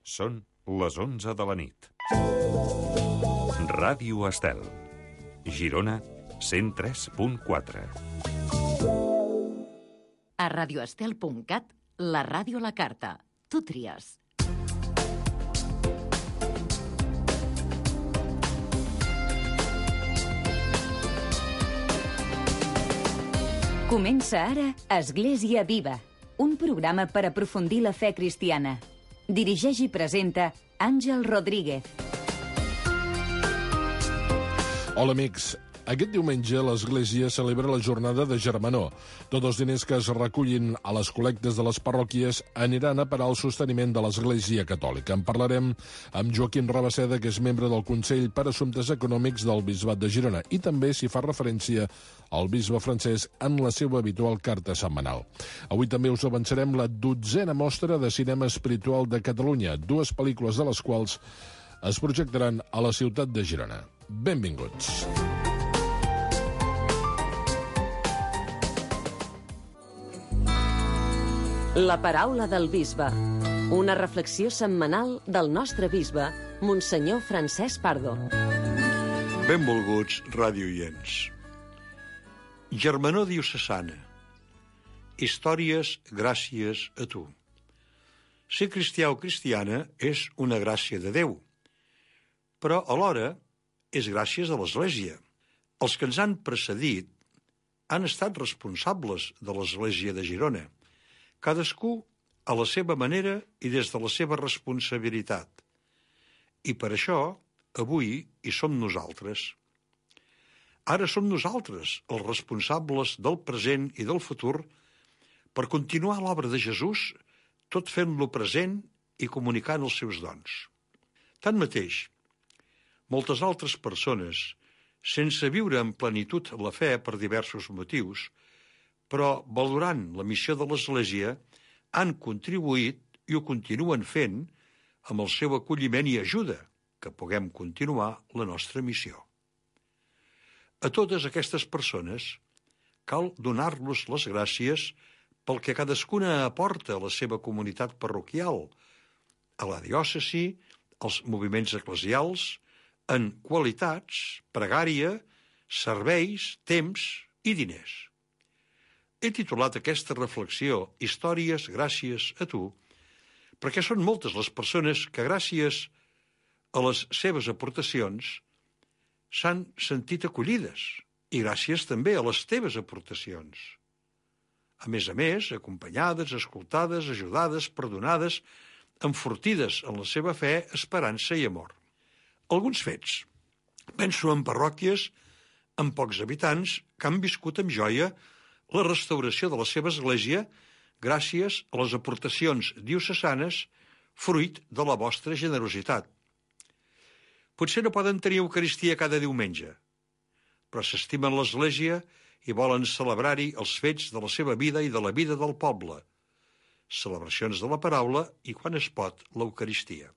Són les 11 de la nit. Ràdio Estel. Girona, 103.4. A radioestel.cat, la ràdio a la carta. Tu tries. Comença ara Església Viva, un programa per aprofundir la fe cristiana. Dirigeix i presenta Àngel Rodríguez. Hola, amics. Aquest diumenge l'Església celebra la jornada de Germanor. Tots els diners que es recullin a les col·lectes de les parròquies aniran a parar al sosteniment de l'Església Catòlica. En parlarem amb Joaquim Rabasseda, que és membre del Consell per Assumptes Econòmics del Bisbat de Girona, i també s'hi fa referència al bisbe Francesc en la seva habitual carta setmanal. Avui també us avançarem la 12a mostra de cinema espiritual de Catalunya, 2 pel·lícules de les quals es projectaran a la ciutat de Girona. Benvinguts. La paraula del bisbe. Una reflexió setmanal del nostre bisbe, Monsenyor Francesc Pardo. Benvolguts radioients. Germanor diocesana. Històries gràcies a tu. Ser cristià o cristiana és una gràcia de Déu, però alhora és gràcies a l'Església. Els que ens han precedit han estat responsables de l'Església de Girona, cadascú a la seva manera i des de la seva responsabilitat. I per això, avui hi som nosaltres. Ara som nosaltres els responsables del present i del futur per continuar l'obra de Jesús, tot fent-lo present i comunicant els seus dons. Tanmateix, moltes altres persones, sense viure en plenitud la fe per diversos motius, però valorant la missió de l'Església, han contribuït i ho continuen fent amb el seu acolliment i ajuda que puguem continuar la nostra missió. A totes aquestes persones cal donar-los les gràcies pel que cadascuna aporta a la seva comunitat parroquial, a la diòcesi, als moviments eclesials, en qualitats, pregària, serveis, temps i diners. He titulat aquesta reflexió Històries gràcies a tu, perquè són moltes les persones que gràcies a les seves aportacions s'han sentit acollides i gràcies també a les teves aportacions. A més, acompanyades, escoltades, ajudades, perdonades, enfortides en la seva fe, esperança i amor. Alguns fets. Penso en parròquies amb pocs habitants que han viscut amb joia la restauració de la seva església gràcies a les aportacions diocesanes fruit de la vostra generositat. Potser no poden tenir Eucaristia cada diumenge, però s'estimen l'església i volen celebrar-hi els fets de la seva vida i de la vida del poble, celebracions de la paraula i, quan es pot, l'Eucaristia.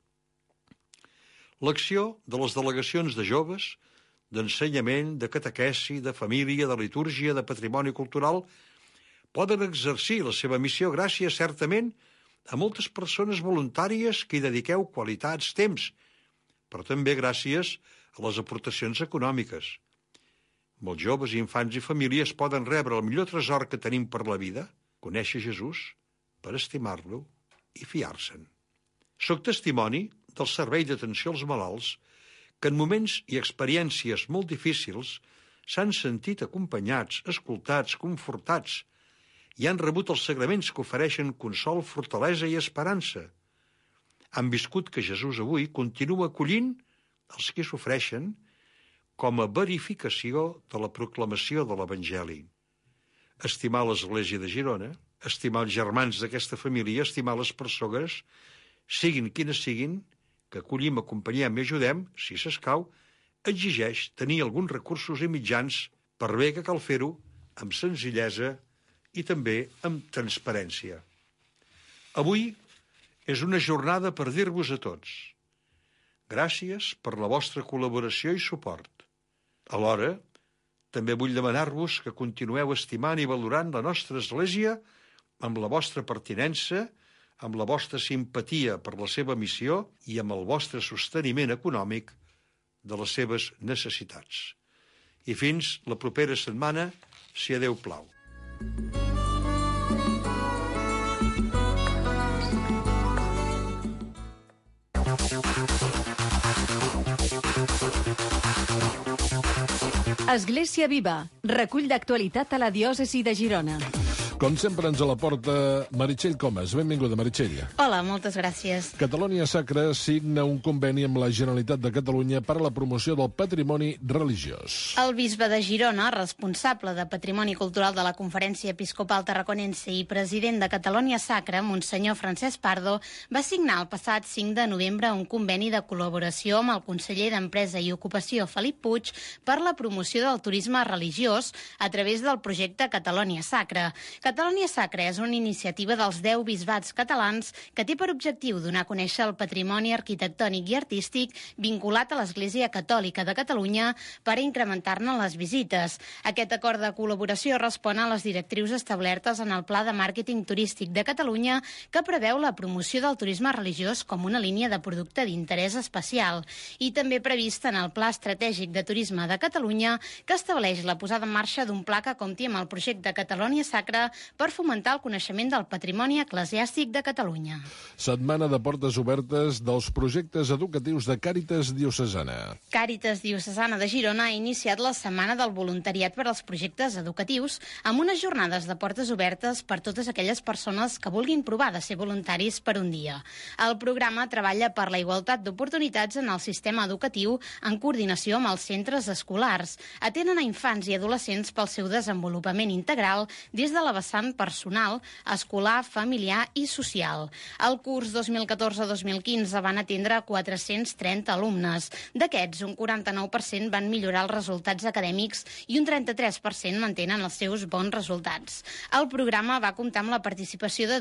L'acció de les delegacions de joves, d'ensenyament, de catequesi, de família, de litúrgia, de patrimoni cultural, poden exercir la seva missió gràcies, certament, a moltes persones voluntàries que hi dediqueu qualitats, temps, però també gràcies a les aportacions econòmiques. Molts joves, infants i famílies poden rebre el millor tresor que tenim per la vida, conèixer Jesús, per estimar-lo i fiar-se'n. Soc testimoni del servei d'atenció als malalts que en moments i experiències molt difícils s'han sentit acompanyats, escoltats, confortats i han rebut els sagraments que ofereixen consol, fortalesa i esperança. Han viscut que Jesús avui continua acollint els que s'ofreixen com a verificació de la proclamació de l'Evangeli. Estimar l'Església de Girona, estimar els germans d'aquesta família, estimar les persones, siguin quines siguin, que acollim, acompanyem i ajudem, si s'escau, exigeix tenir alguns recursos i mitjans per bé que cal fer-ho amb senzillesa i també amb transparència. Avui és una jornada per dir-vos a tots gràcies per la vostra col·laboració i suport. Alhora, també vull demanar-vos que continueu estimant i valorant la nostra Església amb la vostra pertinença amb la vostra simpatia per la seva missió i amb el vostre sosteniment econòmic de les seves necessitats. I fins la propera setmana, si a Déu plau. Església Viva, recull d'actualitat a la diòcesi de Girona. Com sempre ens la porta Meritxell Comas. Benvinguda, Meritxell. Hola, moltes gràcies. Catalonia Sacra signa un conveni amb la Generalitat de Catalunya per a la promoció del patrimoni religiós. El bisbe de Girona, responsable de Patrimoni Cultural de la Conferència Episcopal Tarraconense i president de Catalonia Sacra, Monsenyor Francesc Pardo, va signar el passat 5 de novembre un conveni de col·laboració amb el conseller d'Empresa i Ocupació, Felip Puig, per la promoció del turisme religiós a través del projecte Catalonia Sacra. Catalonia Sacra és una iniciativa dels 10 bisbats catalans que té per objectiu donar a conèixer el patrimoni arquitectònic i artístic vinculat a l'Església Catòlica de Catalunya per incrementar-ne les visites. Aquest acord de col·laboració respon a les directrius establertes en el Pla de Màrqueting Turístic de Catalunya, que preveu la promoció del turisme religiós com una línia de producte d'interès especial, i també prevista en el Pla Estratègic de Turisme de Catalunya, que estableix la posada en marxa d'un pla que compti amb el projecte Catalonia Sacra per fomentar el coneixement del patrimoni eclesiàstic de Catalunya. Setmana de portes obertes dels projectes educatius de Càritas Diocesana. Càritas Diocesana de Girona ha iniciat la Setmana del Voluntariat per als projectes educatius amb unes jornades de portes obertes per totes aquelles persones que vulguin provar de ser voluntaris per un dia. El programa treballa per la igualtat d'oportunitats en el sistema educatiu en coordinació amb els centres escolars. Atenen a infants i adolescents pel seu desenvolupament integral des de la vessant personal, escolar, familiar i social. El curs 2014-2015 van atendre 430 alumnes. D'aquests, un 49% van millorar els resultats acadèmics i un 33% mantenen els seus bons resultats. El programa va comptar amb la participació de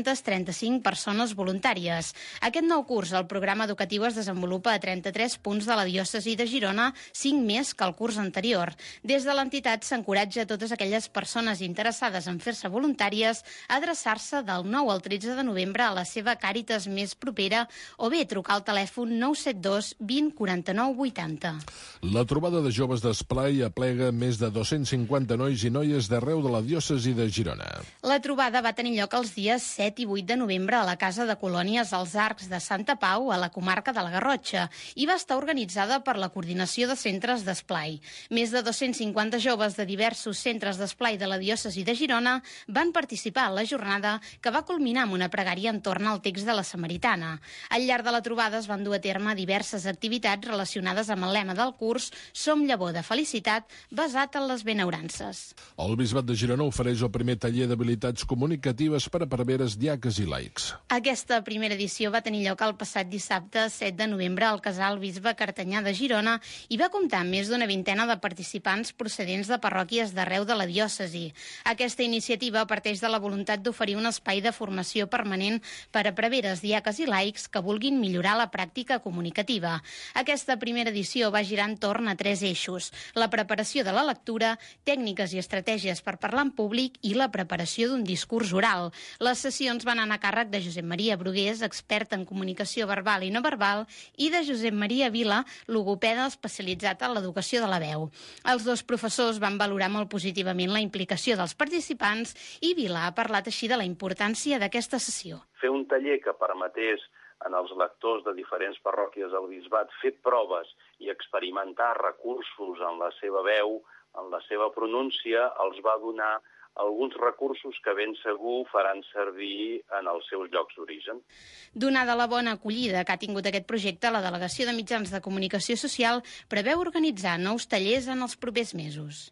235 persones voluntàries. Aquest nou curs, el programa educatiu es desenvolupa a 33 punts de la diòcesi de Girona, 5 més que el curs anterior. Des de l'entitat s'encoratja a totes aquelles persones interessades en fer-se voluntàries a adreçar-se del 9 al 13 de novembre a la seva Càritas més propera o bé trucar al telèfon 972 20 49 80. La trobada de joves d'Esplai aplega més de 250 nois i noies d'arreu de la diòcesi de Girona. La trobada va tenir lloc els dies 7 i 8 de novembre a la Casa de Colònies als Arcs de Santa Pau, a la comarca de la Garrotxa, i va estar organitzada per la Coordinació de Centres d'Esplai. Més de 250 joves de diversos centres d'esplai de la diòcesi de Girona van participar en la jornada, que va culminar amb una pregària entorn al text de la Samaritana. Al llarg de la trobada es van dur a terme diverses activitats relacionades amb el lema del curs Som llavor de felicitat, basat en les benaurances. El Bisbat de Girona ofereix el primer taller d'habilitats comunicatives per a preveres, diaques i laics. Aquesta primera edició va tenir lloc el passat dissabte 7 de novembre al Casal Bisbe Cartanyà de Girona i va comptar amb més d'una vintena de participants procedents de parròquies d'arreu de la diòcesi. Aquesta iniciativa parteix de la voluntat d'oferir un espai de formació permanent per a preveres, diaques i laics que vulguin millorar la pràctica comunicativa. Aquesta primera edició va girar entorn a 3 eixos: la preparació de la lectura, tècniques i estratègies per parlar en públic i la preparació d'un discurs oral. Les sessions van anar a càrrec de Josep Maria Brugués, expert en comunicació verbal i no verbal, i de Josep Maria Vila, logopeda especialitzat en l'educació de la veu. Els dos professors van valorar molt positivament la implicació dels participants i Vila ha parlat així de la importància d'aquesta sessió. Fer un taller que permetés en els lectors de diferents parròquies del bisbat fer proves i experimentar recursos en la seva veu, en la seva pronúncia, els va donar alguns recursos que ben segur faran servir en els seus llocs d'origen. Donada la bona acollida que ha tingut aquest projecte, la Delegació de Mitjans de Comunicació Social preveu organitzar nous tallers en els propers mesos.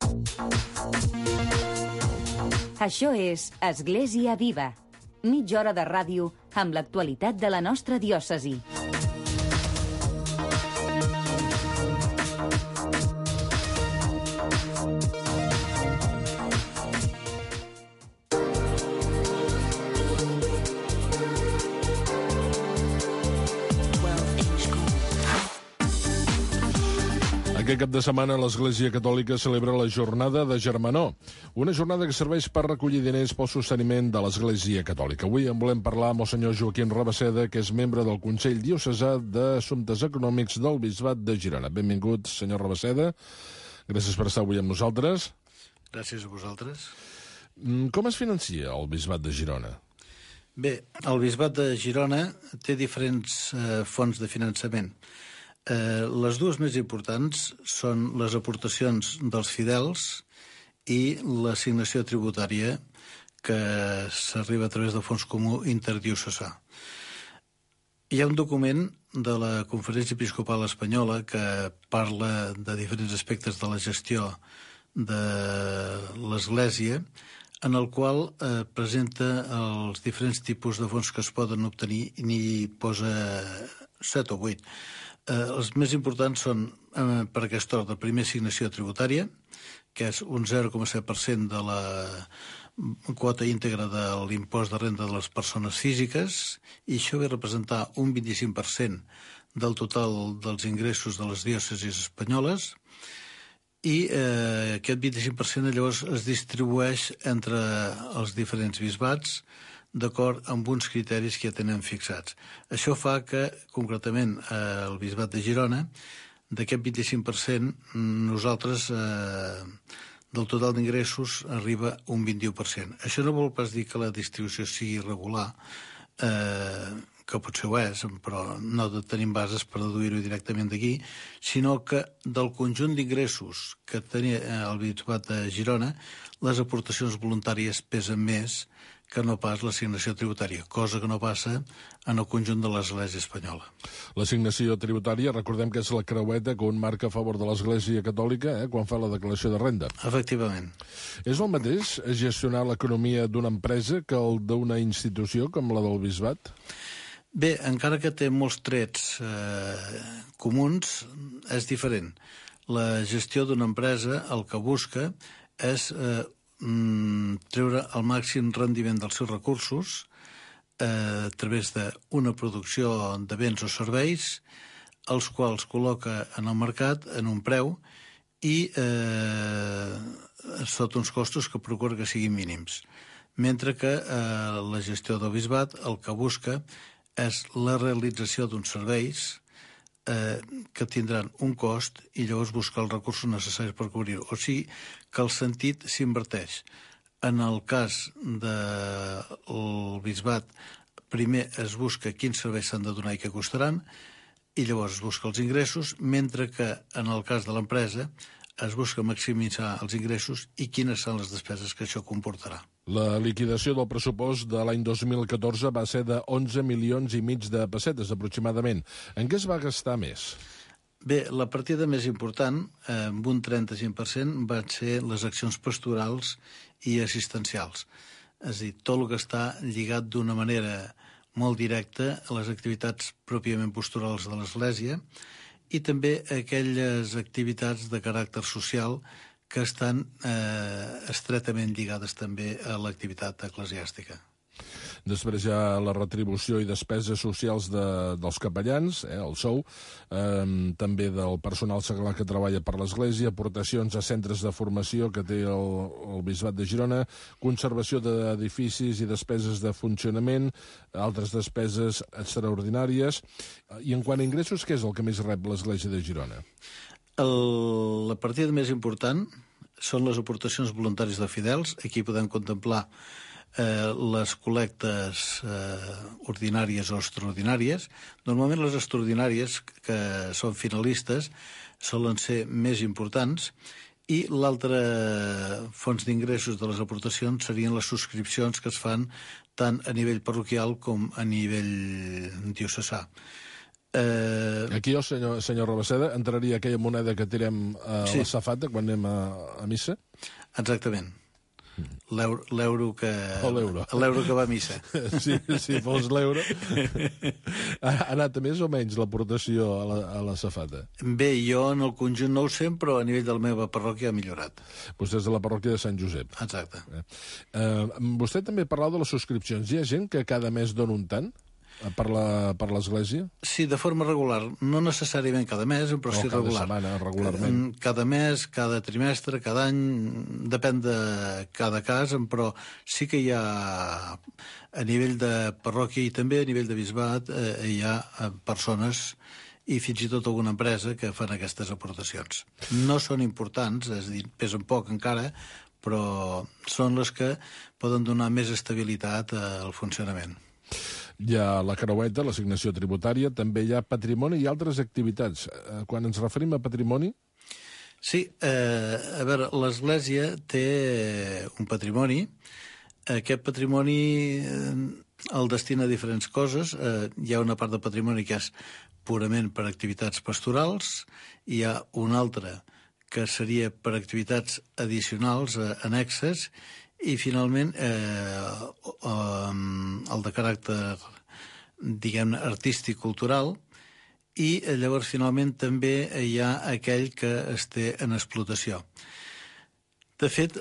Això és Església Viva. Mitja hora de ràdio amb l'actualitat de la nostra diòcesi. Aquest cap de setmana l'Església Catòlica celebra la Jornada de Germanor, una jornada que serveix per recollir diners pel sosteniment de l'Església Catòlica. Avui en volem parlar amb el senyor Joaquim Rabaseda, que és membre del Consell Diocesà d'Assumptes Econòmics del Bisbat de Girona. Benvingut, senyor Rabaseda. Gràcies per estar avui amb nosaltres. Gràcies a vosaltres. Com es financia el Bisbat de Girona? Bé, el Bisbat de Girona té diferents fonts de finançament. Les dues més importants són les aportacions dels fidels i l'assignació tributària que s'arriba a través del Fons Comú Interdiocesà. Hi ha un document de la Conferència Episcopal Espanyola que parla de diferents aspectes de la gestió de l'Església, en el qual presenta els diferents tipus de fons que es poden obtenir i n'hi posa 7 o 8. Els més importants són, per aquest ordre, primer assignació tributària, que és un 0,7% de la quota íntegra de l'impost de renda de les persones físiques, i això ve a representar un 25% del total dels ingressos de les diòcesis espanyoles, i aquest 25% llavors es distribueix entre els diferents bisbats d'acord amb uns criteris que ja tenen fixats. Això fa que, concretament, el Bisbat de Girona, d'aquest 25%, nosaltres, del total d'ingressos, arriba un 21%. Això no vol pas dir que la distribució sigui irregular, que potser ho és, però no tenim bases per deduir-ho directament d'aquí, sinó que del conjunt d'ingressos que tenia el Bisbat de Girona, les aportacions voluntàries pesen més que no pas l'assignació tributària, cosa que no passa en el conjunt de l'Església espanyola. L'assignació tributària, recordem que és la creueta que un marca a favor de l'Església Catòlica quan fa la declaració de renda. Efectivament. És el mateix gestionar l'economia d'una empresa que el d'una institució com la del Bisbat? Bé, encara que té molts trets comuns, és diferent. La gestió d'una empresa el que busca és treure el màxim rendiment dels seus recursos a través d'una producció de béns o serveis, els quals col·loca en el mercat en un preu i sota uns costos que procura que siguin mínims. Mentre que la gestió del bisbat el que busca és la realització d'uns serveis que tindran un cost i llavors buscar els recursos necessaris per cobrir-ho. O sigui que el sentit s'inverteix. En el cas del bisbat, primer es busca quins serveis s'han de donar i què costaran, i llavors es busca els ingressos, mentre que en el cas de l'empresa es busca maximitzar els ingressos i quines són les despeses que això comportarà. La liquidació del pressupost de l'any 2014 va ser de 11,5 milions de pessetes, aproximadament. En què es va gastar més? Bé, la partida més important, amb un 35%, van ser les accions pastorals i assistencials. És a dir, tot el que està lligat d'una manera molt directa a les activitats pròpiament pastorals de l'Església i també aquelles activitats de caràcter social que estan estretament lligades també a l'activitat eclesiàstica. Després hi ha la retribució i despeses socials dels capellans, el sou, també del personal seglar que treballa per l'Església, aportacions a centres de formació que té el Bisbat de Girona, conservació d'edificis i despeses de funcionament, altres despeses extraordinàries. I en quant a ingressos, què és el que més rep l'Església de Girona? La partida més important són les aportacions voluntàries de fidels. Aquí podem contemplar les col·lectes ordinàries o extraordinàries. Normalment les extraordinàries, que són finalistes, solen ser més importants, i l'altre fons d'ingressos de les aportacions serien les subscripcions que es fan tant a nivell parroquial com a nivell diocesà. Aquí jo, senyor Rabaseda, entraria aquella moneda que tirem a la safata quan anem a missa? Exactament. L'euro que va a missa. Sí, si fos l'euro. Ha anat a més o menys l'aportació a la safata? Bé, jo en el conjunt no ho sé, però a nivell de la meva parròquia ha millorat. Vostè és de la parròquia de Sant Josep. Exacte. Vostè també parlava de les subscripcions. Hi ha gent que cada mes dona un tant? per l'Església? Sí, de forma regular. No necessàriament cada mes, però sí regular. Cada setmana, regularment. Cada mes, cada trimestre, cada any, depèn de cada cas, però sí que hi ha, a nivell de parròquia i també a nivell de bisbat, hi ha persones i fins i tot alguna empresa que fan aquestes aportacions. No són importants, és a dir, pesen poc encara, però són les que poden donar més estabilitat al funcionament. Hi ha la creueta, l'assignació tributària, també hi ha patrimoni i altres activitats. Quan ens referim a patrimoni? Sí, a veure, l'Església té un patrimoni. Aquest patrimoni el destina a diferents coses. Hi ha una part del patrimoni que és purament per activitats pastorals, hi ha una altra que seria per activitats addicionals, annexes, i finalment el de caràcter, diguem-ne, artístic-cultural, i llavors finalment també hi ha aquell que es té en explotació. De fet,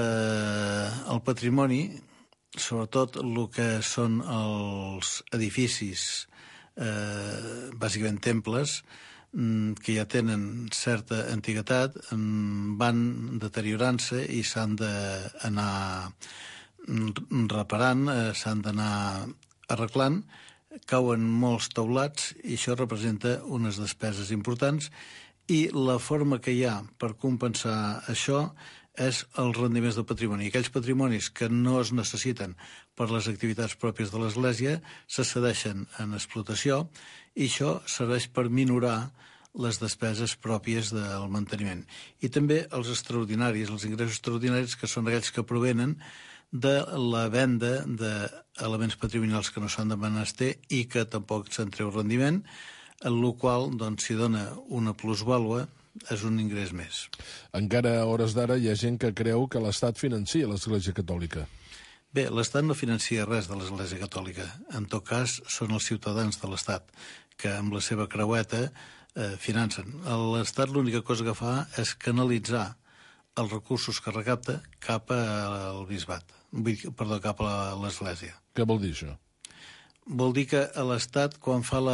el patrimoni, sobretot el que són els edificis, bàsicament temples, que ja tenen certa antiguitat, van deteriorant-se i s'han d'anar reparant, s'han d'anar arreglant, cauen molts teulats i això representa unes despeses importants i la forma que hi ha per compensar això és els rendiments del patrimoni. Aquells patrimonis que no es necessiten per les activitats pròpies de l'Església se cedeixen en explotació i això serveix per minorar les despeses pròpies del manteniment. I també els extraordinaris, els ingressos extraordinaris, que són aquells que provenen de la venda d'elements patrimonials que no s'han de menester i que tampoc se'n treu rendiment, en el qual s'hi dona una plusvàlua, és un ingrés més. Encara a hores d'ara hi ha gent que creu que l'Estat financia l'Església Catòlica. Bé, l'Estat no financia res de l'Església Catòlica. En tot cas, són els ciutadans de l'Estat que amb la seva creueta financen. L'Estat l'única cosa que fa és canalitzar els recursos que recapta cap al bisbat, cap a l'Església. Què vol dir això? Vol dir que l'Estat, quan fa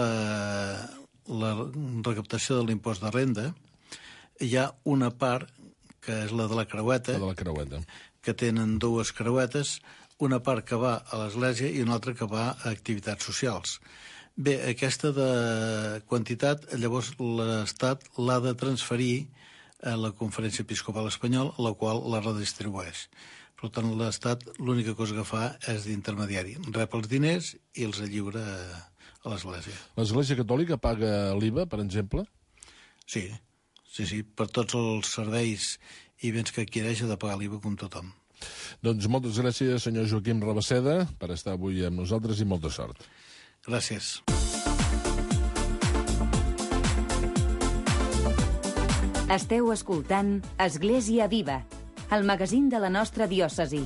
la recaptació de l'impost de renda, hi ha una part, que és la de la creueta, que tenen dues creuetes, una part que va a l'Església i una altra que va a activitats socials. Bé, aquesta quantitat, llavors l'Estat l'ha de transferir a la Conferència Episcopal Espanyola, la qual la redistribueix. Per tant, l'Estat l'única cosa que fa és d'intermediari. Rep els diners i els lliura a l'Església. L'Església Catòlica paga l'IVA, per exemple? Sí, per tots els serveis i béns que adquireix ha de pagar l'IVA com tothom. Doncs moltes gràcies, senyor Joaquim Rabasseda, per estar avui amb nosaltres i molta sort. Gràcies. Esteu escoltant Església Viva, el magazín de la nostra diòcesi.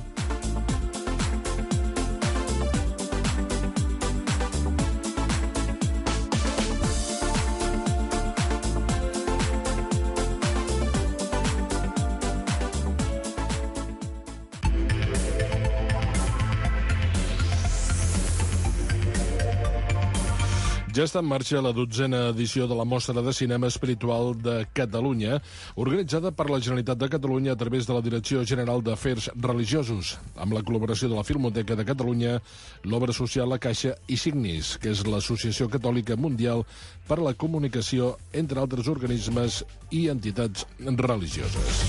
Ja està en marxa la 12a edició de la Mostra de Cinema Espiritual de Catalunya, organitzada per la Generalitat de Catalunya a través de la Direcció General d'Afers Religiosos, amb la col·laboració de la Filmoteca de Catalunya, l'Obra Social La Caixa i Signis, que és l'Associació Catòlica Mundial per a la Comunicació, entre altres organismes i entitats religioses.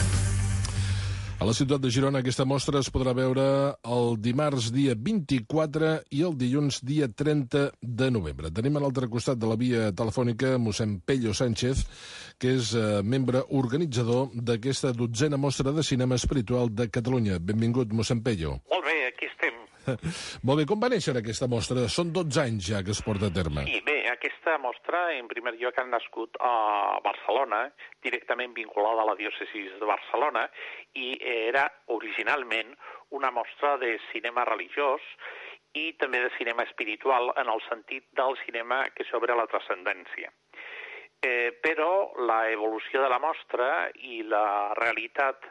A la ciutat de Girona aquesta mostra es podrà veure el dimarts dia 24 i el dilluns dia 30 de novembre. Tenim a l'altre costat de la via telefònica mossèn Pello Sánchez, que és membre organitzador d'aquesta 12a mostra de cinema espiritual de Catalunya. Benvingut, mossèn Pello. Molt bé, aquí estem. Molt bé, com va néixer aquesta mostra? Són 12 anys ja que es porta a terme. Sí, bé, aquesta mostra, en primer lloc, ha nascut a Barcelona, directament vinculada a la diòcesi de Barcelona, i era originalment una mostra de cinema religiós i també de cinema espiritual en el sentit del cinema que s'obre a la transcendència. Però la evolució de la mostra i la realitat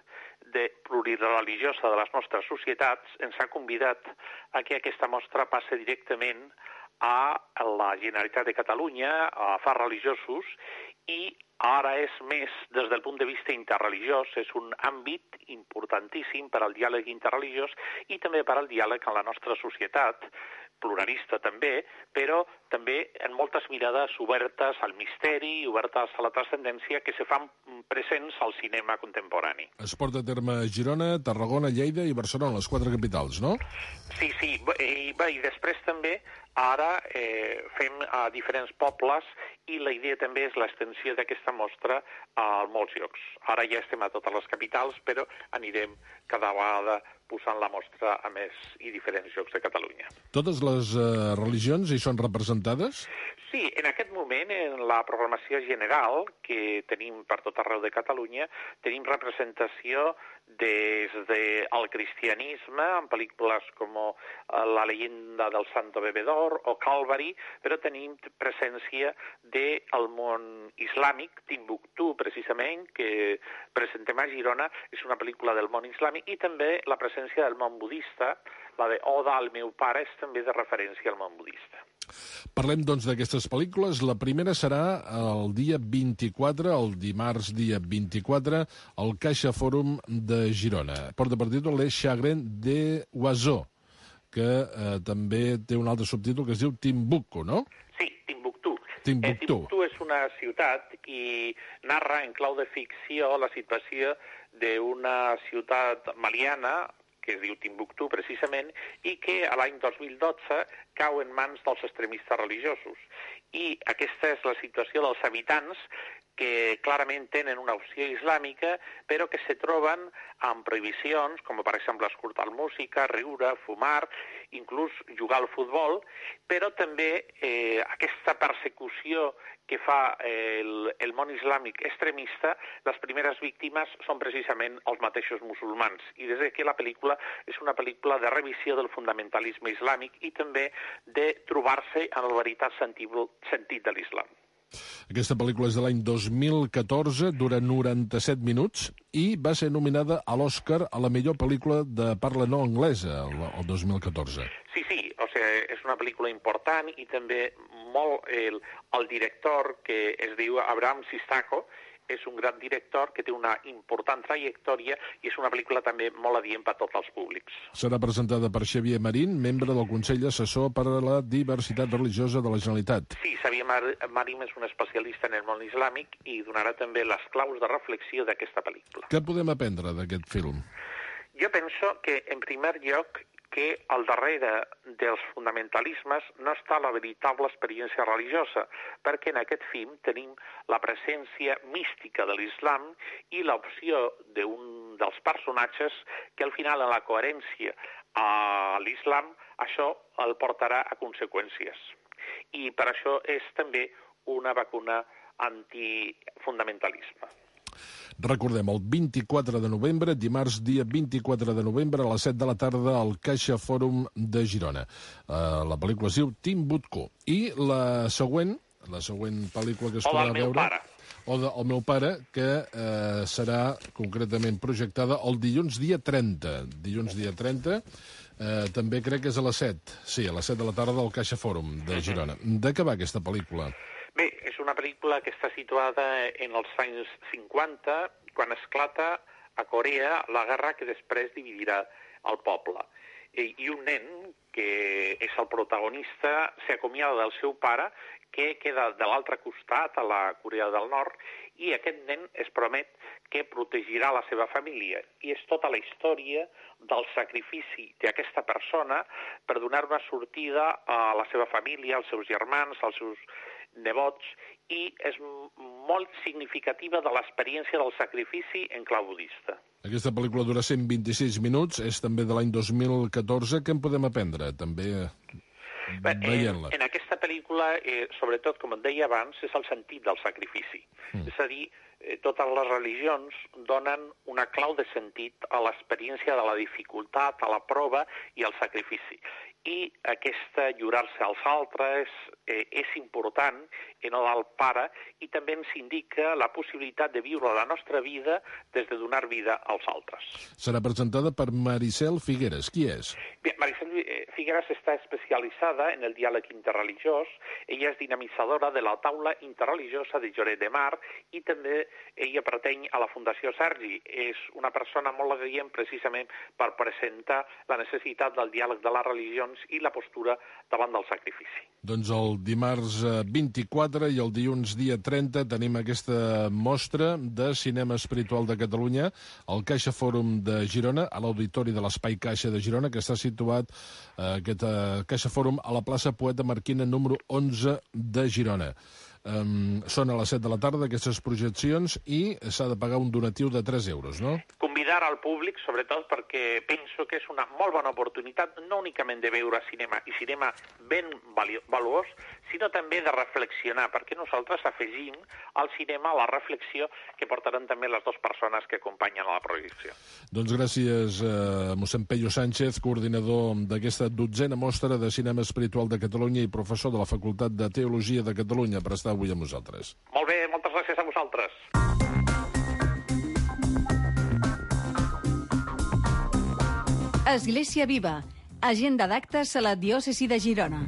plurireligiosa de les nostres societats ens ha convidat a que aquesta mostra passi directament a la Generalitat de Catalunya, a afers religiosos, i ara és més des del punt de vista interreligiós, és un àmbit importantíssim per al diàleg interreligiós i també per al diàleg en la nostra societat, pluralista també, però també en moltes mirades obertes al misteri, obertes a la transcendència, que se fan presents al cinema contemporani. Es porta a terme a Girona, Tarragona, Lleida i Barcelona, les 4 capitals, no? Sí, i després també ara fem a diferents pobles i la idea també és l'extensió d'aquesta mostra a molts llocs. Ara ja estem a totes les capitals, però anirem cada vegada posant la mostra a més i diferents llocs de Catalunya. Totes les religions hi són representades? Sí, en aquest moment, en la programació general que tenim per tot arreu de Catalunya, tenim representació des del cristianisme, en pel·lícules com La leyenda del Santo Bebedor o Calvary, però tenim presència del món islàmic, Timbuktu, precisament, que presentem a Girona, és una pel·lícula del món islàmic, i també la presència del món budista, la de Oda al meu pare, és també de referència al món budista. Parlem, doncs, d'aquestes pel·lícules. La primera serà el dia 24, el dimarts dia 24, al Caixa Fòrum de Girona. Porta per títol Les Chagrins de Oiseau, que també té un altre subtítol que es diu Timbuktu, no? Sí, Timbuktu. Timbuktu. Timbuktu és una ciutat i narra en clau de ficció la situació d'una ciutat maliana que es diu Timbuktu, precisament, i que a l'any 2012 cau en mans dels extremistes religiosos. I aquesta és la situació dels habitants que clarament tenen una opció islàmica, però que se troben amb prohibicions, com per exemple escoltar música, riure, fumar, inclús jugar al futbol, però també aquesta persecució que fa el món islàmic extremista, les primeres víctimes són precisament els mateixos musulmans. I des que la pel·lícula és una pel·lícula de revisió del fundamentalisme islàmic i també de trobar-se en el veritable sentit de l'islam. Aquesta pel·lícula és de l'any 2014, dura 97 minuts i va ser nominada a l'Oscar a la millor pel·lícula de parla no anglesa el 2014. Sí, o sigui, és una pel·lícula important i també molt el director, que es diu Abraham Sistaco, és un gran director que té una important trajectòria i és una pel·lícula també molt adient per a tots els públics. Serà presentada per Xavier Marín, membre del Consell Assessor per a la Diversitat Religiosa de la Generalitat. Sí, Xavier Marín és un especialista en el món islàmic i donarà també les claus de reflexió d'aquesta pel·lícula. Què podem aprendre d'aquest film? Jo penso que, en primer lloc, que al darrere dels fundamentalismes no està la veritable experiència religiosa, perquè en aquest film tenim la presència mística de l'islam i l'opció d'un dels personatges que al final, en la coherència a l'islam, això el portarà a conseqüències. I per això és també una vacuna antifundamentalisme. Recordem, el 24 de novembre, dimarts dia 24 de novembre, a les 7 de la tarda, al Caixa Fòrum de Girona. La pel·lícula es diu Timbuktu. I la següent pel·lícula que es podrà veure... O del meu pare, que serà concretament projectada el dilluns dia 30. Dilluns dia 30, també crec que és a les 7. Sí, a les 7 de la tarda al Caixa Fòrum de Girona. De què va aquesta pel·lícula? Bé, és una pel·lícula que està situada en els anys 50, quan esclata a Corea la guerra que després dividirà el poble. I un nen, que és el protagonista, s'acomiada del seu pare, que queda de l'altre costat, a la Corea del Nord, i aquest nen es promet que protegirà la seva família. I és tota la història del sacrifici d'aquesta persona per donar una sortida a la seva família, als seus germans, als seus nebots, i és molt significativa de l'experiència del sacrifici en clau budista. Aquesta pel·lícula dura 126 minuts, és també de l'any 2014. Què en podem aprendre, també veient-la? En aquesta pel·lícula, sobretot, com et deia abans, és el sentit del sacrifici. És a dir, totes les religions donen una clau de sentit a l'experiència de la dificultat, a la prova i al sacrifici. i aquesta lliurar-se als altres és important en el del pare i també ens indica la possibilitat de viure la nostra vida des de donar vida als altres. Serà presentada per Maricel Figueres. Qui és? Bé, Maricel Figueres està especialitzada en el diàleg interreligiós. Ella és dinamitzadora de la taula interreligiosa de Lloret de Mar i també ella pertany a la Fundació Sergi. És una persona molt agraïent precisament per presentar la necessitat del diàleg de les religions i la postura davant del sacrifici. Doncs el dimarts 24 i el dilluns dia 30 tenim aquesta mostra de cinema espiritual de Catalunya al Caixa Fòrum de Girona, a l'Auditori de l'Espai Caixa de Girona, que està situat aquest Caixa Fòrum a la plaça Poeta Marquina número 11 de Girona. Són a les 7 de la tarda aquestes projeccions i s'ha de pagar un donatiu de 3 euros, no? Convidar al públic, sobretot perquè penso que és una molt bona oportunitat no únicament de veure cinema, i cinema ben valuós, sinó també de reflexionar, perquè nosaltres afegim al cinema la reflexió que portaran també les dues persones que acompanyen a la projecció. Doncs gràcies a mossèn Pello Sánchez, coordinador d'aquesta 12a mostra de cinema espiritual de Catalunya i professor de la Facultat de Teologia de Catalunya, per estar avui amb nosaltres. Molt bé, moltes gràcies a vosaltres. Església Viva. Agenda d'actes a la diòcesi de Girona.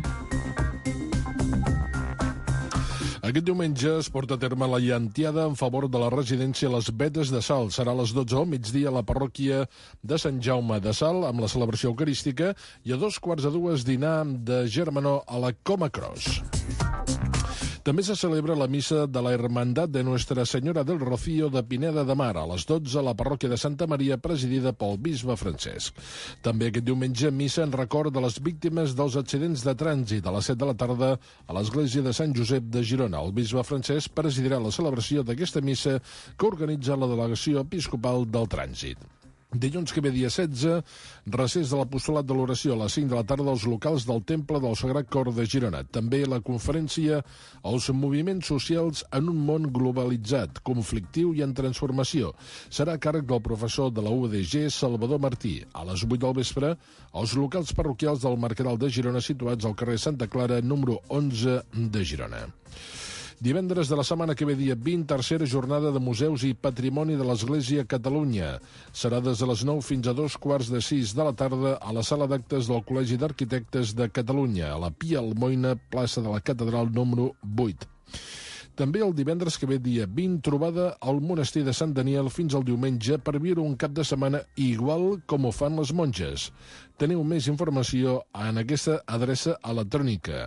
Aquest diumenge es porta a terme la llantiada en favor de la residència Les Vetes de Salt. Serà a les 12 al migdia a la parròquia de Sant Jaume de Salt, amb la celebració eucarística, i a 2:45 dinar de Germanó a la Coma Cross. També se celebra la missa de la Hermandad de Nuestra Senyora del Rocío de Pineda de Mar, a les 12 a la parròquia de Santa Maria, presidida pel bisbe Francesc. També aquest diumenge, missa en record de les víctimes dels accidents de trànsit a les 7 de la tarda a l'església de Sant Josep de Girona. El bisbe Francesc presidirà la celebració d'aquesta missa que organitza la delegació episcopal del trànsit. Dilluns que ve, dia 16, recés de l'apostolat de l'oració a les 5 de la tarda als locals del Temple del Sagrat Cor de Girona. També la conferència Els moviments socials en un món globalitzat, conflictiu i en transformació. Serà a càrrec del professor de la UDG, Salvador Martí. A les 8 del vespre, als locals parroquials del Mercadal de Girona, situats al carrer Santa Clara, número 11 de Girona. Divendres de la setmana que ve, dia 20, tercera jornada de Museus i Patrimoni de l'Església Catalunya. Serà des de les 9 fins a 2:45 de la tarda a la sala d'actes del Col·legi d'Arquitectes de Catalunya, a la Pia Almoina, plaça de la Catedral número 8. També el divendres que ve, dia 20, trobada al monestir de Sant Daniel fins al diumenge per viure un cap de setmana igual com ho fan les monges. Teniu més informació en aquesta adreça electrònica: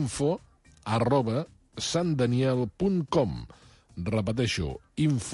info@santdaniel.com. Repeteixo,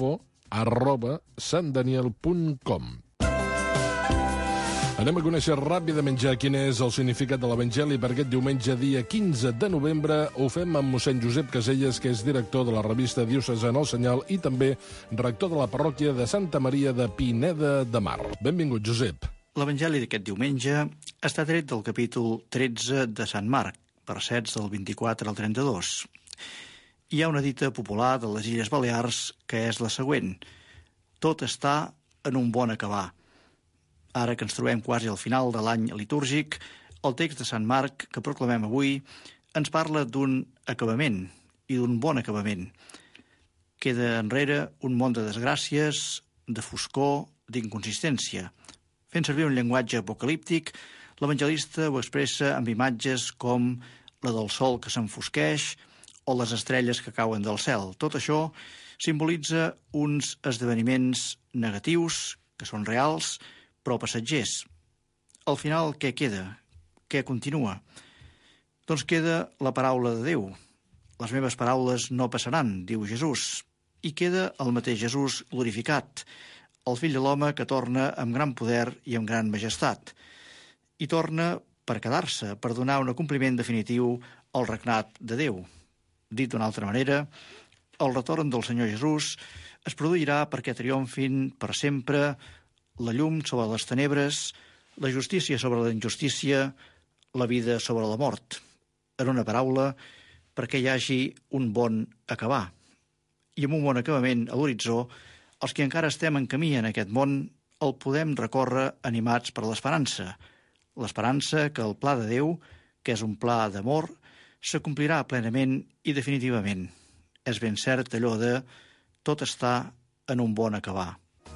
info@santdaniel.com. Anem a conèixer ràpidament ja quin és el significat de l'Evangeli per aquest diumenge, dia 15 de novembre. Ho fem amb mossèn Josep Caselles, que és director de la revista Diocesana El Senyal i també rector de la parròquia de Santa Maria de Pineda de Mar. Benvingut, Josep. L'Evangeli d'aquest diumenge està tret del capítol 13 de Sant Marc, versets del 24 al 32. Hi ha una dita popular de les Illes Balears que és la següent: tot està en un bon acabar. Ara que ens trobem quasi al final de l'any litúrgic, el text de Sant Marc que proclamem avui ens parla d'un acabament i d'un bon acabament. Queda enrere un món de desgràcies, de foscor, d'inconsistència. Fent servir un llenguatge apocalíptic, l'evangelista ho expressa amb imatges com la del sol que s'enfosqueix o les estrelles que cauen del cel. Tot això simbolitza uns esdeveniments negatius, que són reals, però passatgers. Al final, què queda? Què continua? Doncs queda la paraula de Déu. Les meves paraules no passaran, diu Jesús. I queda el mateix Jesús glorificat, el fill de l'home que torna amb gran poder i amb gran majestat. I torna per quedar-se, per donar un compliment definitiu al regnat de Déu. Dit d'una altra manera, el retorn del Senyor Jesús es produirà perquè triomfin per sempre la llum sobre les tenebres, la justícia sobre la injustícia, la vida sobre la mort. En una paraula, perquè hi hagi un bon acabar. I amb un bon acabament a l'horitzó, els que encara estem en camí en aquest món el podem recórrer animats per l'esperança, l'esperança que el pla de Déu, que és un pla d'amor, s'acomplirà plenament i definitivament. És ben cert allò de tot està en un bon acabar.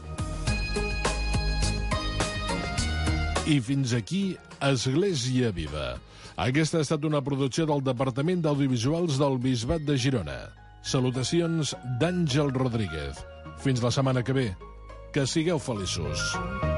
I fins aquí Església Viva. Aquesta ha estat una producció del Departament d'Audiovisuals del Bisbat de Girona. Salutacions d'Àngel Rodríguez. Fins la setmana que ve. Que sigueu feliços.